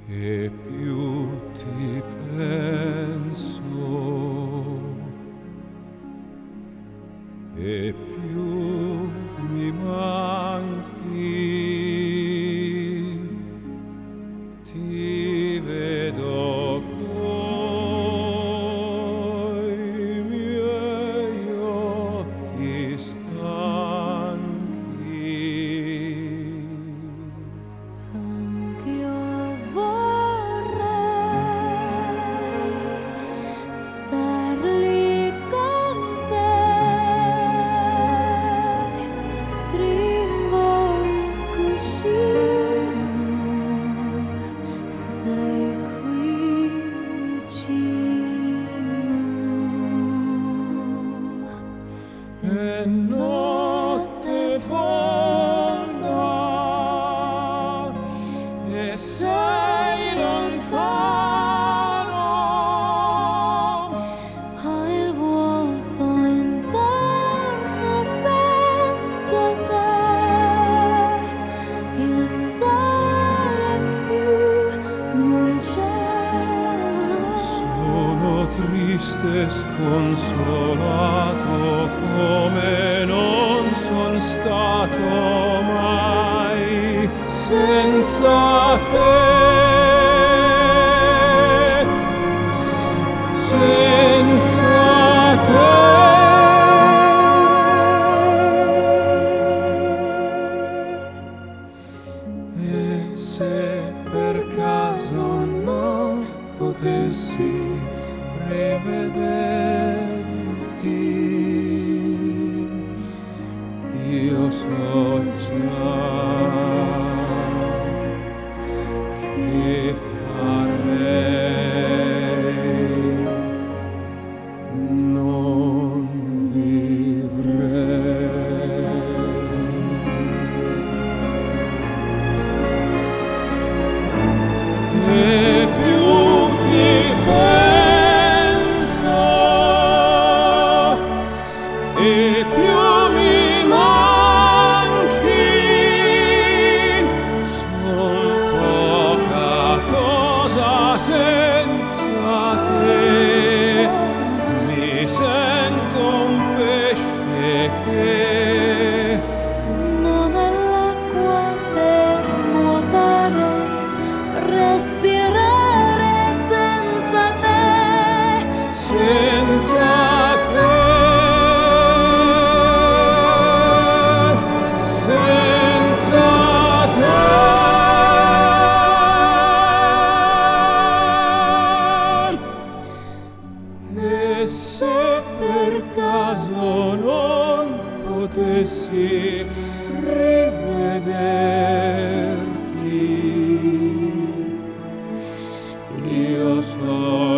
che più ti penso e più mi manchi, ti vedo coi miei occhi stanchi. Anch'io vorrei star lì con te, stringo il cuscino, sei qui vicino. E notte fonda e sei lontano, Hai il vuoto intorno senza te, il sole più non c'è. sono triste e sconsolato come non son stato mai senza te. Senza te. E se per caso non potessi rivederti, io so già che farei, non vivrei. E più ti penso e più mi manchi, son poca cosa senza te, mi sento un pesce che Non ho l'acqua per nuotare, respirare senza te. senza te, senza te. E se per caso non potessi rivederti, io so